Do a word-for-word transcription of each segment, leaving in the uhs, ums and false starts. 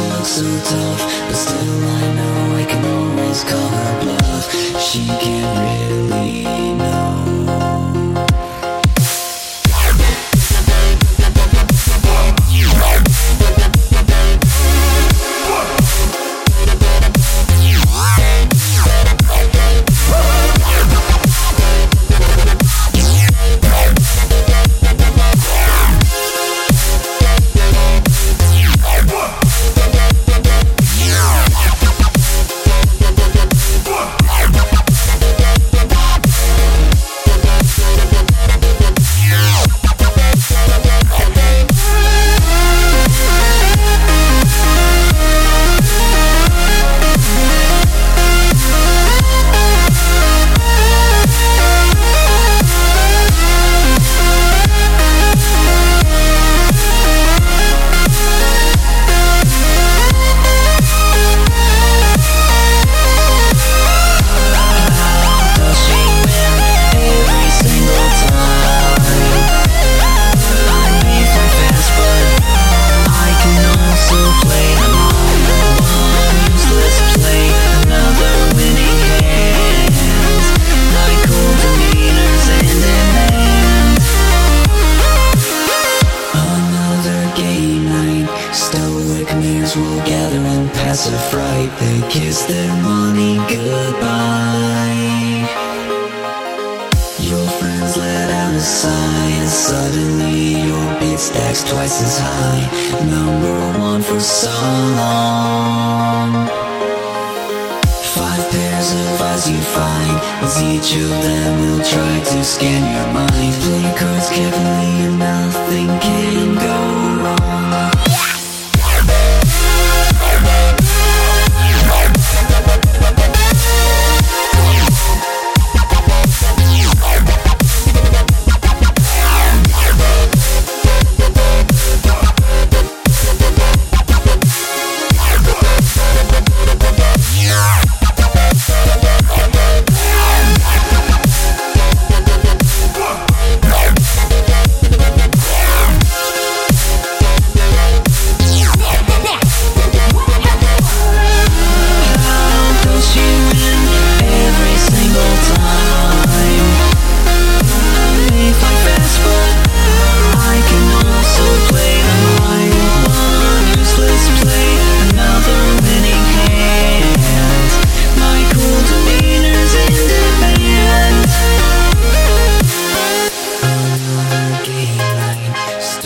looks so tough, but still I know I can always call her bluff. She can't really know. Will gather and pass a fright. They kiss their money goodbye. Your friends let out a sigh, and suddenly your beat stacks twice as high. Number one for so long. Five pairs of eyes you find, as each of them will try to scan your mind. Play cards carefully and nothing can go wrong.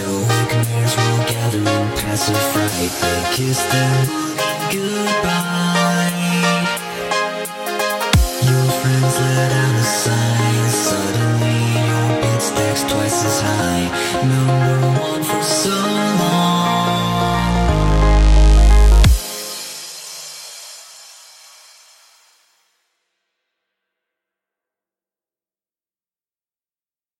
Pass a fright, they kiss their money goodbye.